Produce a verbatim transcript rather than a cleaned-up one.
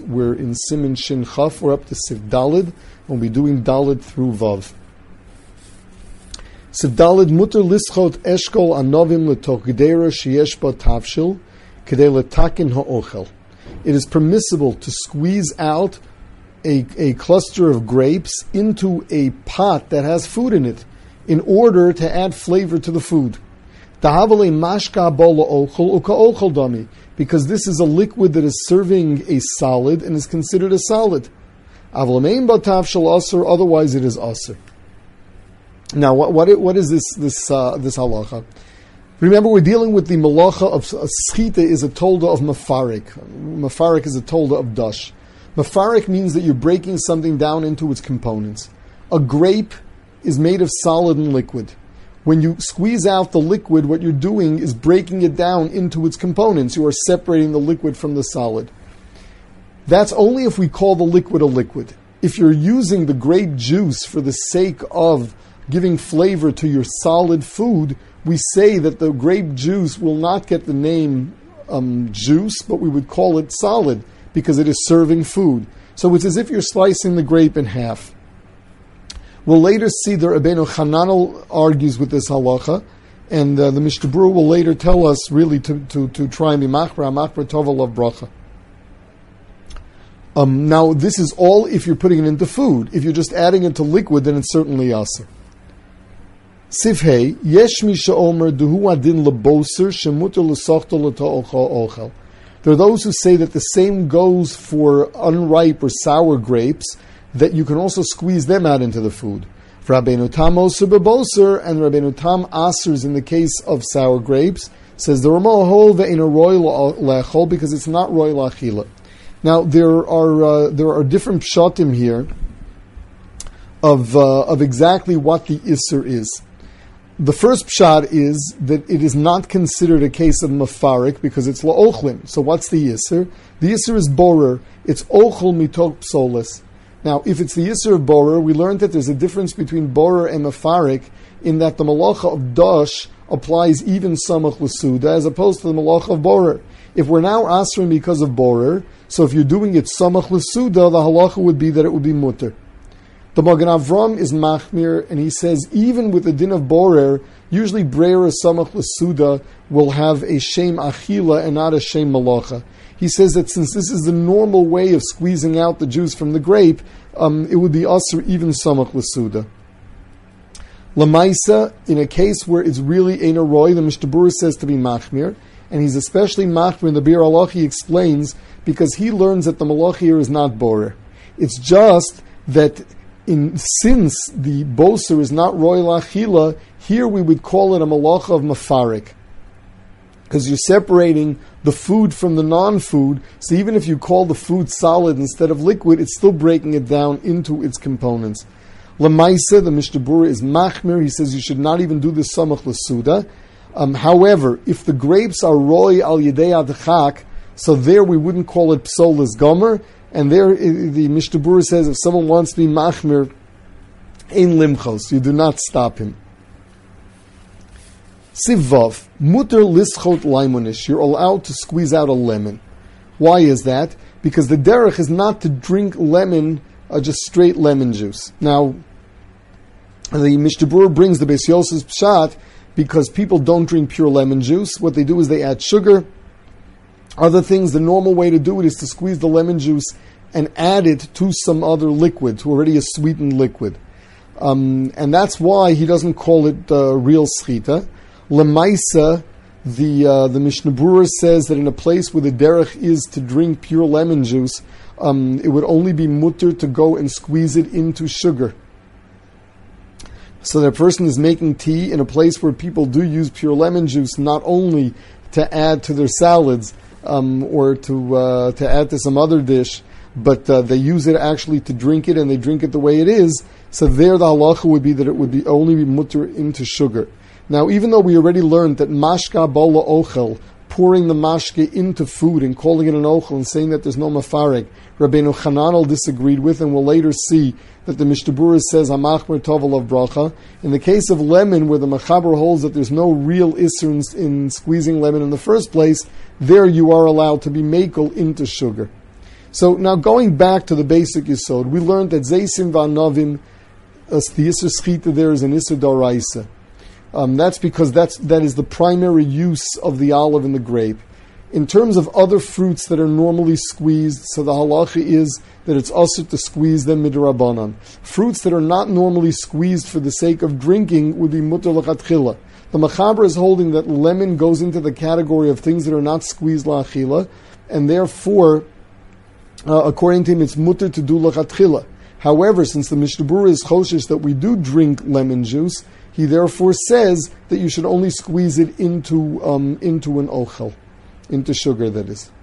We're in Siman Shin Chaf. We're up to Sif Dalid. We'll be doing Dalid through Vav. Sif Dalid muter lischot eshkol anovim l'toch gedera sheyesh ba tavshil kedei letakin ha'ochel. It is permissible to squeeze out a, a cluster of grapes into a pot that has food in it in order to add flavor to the food. Because this is a liquid that is serving a solid and is considered a solid. Otherwise it is asr. Now, what what, what is this this uh, this halacha? Remember, we're dealing with the malacha of uh, schita is a tolda of mafarik. Mafarik is a tolda of dash. Mafarik means that you're breaking something down into its components. A grape is made of solid and liquid. When you squeeze out the liquid, what you're doing is breaking it down into its components. You are separating the liquid from the solid. That's only if we call the liquid a liquid. If you're using the grape juice for the sake of giving flavor to your solid food, we say that the grape juice will not get the name um, juice, but we would call it solid because it is serving food. So it's as if you're slicing the grape in half. We'll later see the Rabbeinu Hananel argues with this halacha, and uh, the Mishnah Berurah will later tell us really to, to, to try and be machra, machra tova lav bracha. Um, now, this is all if you're putting it into food. If you're just adding it to liquid, then it's certainly aser. Sifhei, yesh mi she'omer duhu adin leboser shemuter l'sochto l'to'ocho ochel. There are those who say that the same goes for unripe or sour grapes, that you can also squeeze them out into the food. Rabbeinu Tam oser beboser, and Rabbeinu Tam asers in the case of sour grapes, says the Ramah hol ve'eino roi lechol, because it's not roi lachila. Now, there are uh, there are different pshatim here of uh, of exactly what the isser is. The first pshat is that it is not considered a case of mafarik because it's la'ochlin. So what's the isser? The isser is borer. It's ochel mitok psolis. Now, if it's the isser of borer, we learned that there's a difference between borer and mafarik in that the malacha of dash applies even samach l'suda as opposed to the malacha of borer. If we're now asering because of borer, so if you're doing it samach l'suda, the halacha would be that it would be mutter. The Magen Avram is machmir, and he says even with the din of borer, usually breira samach l'suda will have a shem achila and not a shem malacha. He says that since this is the normal way of squeezing out the juice from the grape, um, it would be asr even samach l'suda. Lamaisa, in a case where it's really ein roy, the Mishnah Berurah says to be machmir, and he's especially machmir in the Bir Allah, he explains, because he learns that the malach here is not borer. It's just that in since the boser is not roy lachila, here we would call it a malacha of mafarik, because you're separating the food from the non-food. So even if you call the food solid instead of liquid, it's still breaking it down into its components. Lamaisa, the Mishnah Berurah is machmir. He says you should not even do this samach l'suda. Um, however, if the grapes are roy al yedei adchak, so there we wouldn't call it psolis gomer. And there the Mishnah Berurah says if someone wants to be machmir, ein limchos, you do not stop him. Sivav, muter lischot laimonish, you're allowed to squeeze out a lemon. Why is that? Because the derech is not to drink lemon, uh, just straight lemon juice. Now, the Mishnah Berurah brings the Beis Yosef's pshat, because people don't drink pure lemon juice. What they do is they add sugar, other things. The normal way to do it is to squeeze the lemon juice and add it to some other liquid, to already a sweetened liquid. Um, and that's why he doesn't call it uh, real schita. Lemaisa, the uh, the Mishnah Berurah says that in a place where the derech is to drink pure lemon juice, um, it would only be mutter to go and squeeze it into sugar. So that person is making tea in a place where people do use pure lemon juice, not only to add to their salads um, or to uh, to add to some other dish, but uh, they use it actually to drink it, and they drink it the way it is. So there the halacha would be that it would be only be mutter into sugar. Now, even though we already learned that mashka bola ochel, pouring the mashke into food and calling it an ochel and saying that there's no mafarek, Rabbeinu Hananel disagreed with, and we'll later see that the Mishnah Berurah says hamachmer tovel of bracha. In the case of lemon, where the Mechaber holds that there's no real isser in, in squeezing lemon in the first place, there you are allowed to be makel into sugar. So now going back to the basic Yisod, we learned that Zeisim V'Anavim, uh, the Isser Schita there is an Isser Doraisa. Um, that's because that's, that is the primary use of the olive and the grape. In terms of other fruits that are normally squeezed, so the halacha is that it's usher to squeeze them midrabanan. Fruits that are not normally squeezed for the sake of drinking would be mutar l'chatchila. The Machaber is holding that lemon goes into the category of things that are not squeezed la'achila, and therefore, uh, according to him, it's mutar to do l'chatchila. However, since the Mishnah Berurah is choshesh that we do drink lemon juice, he therefore says that you should only squeeze it into um, into an ochel, into sugar, that is.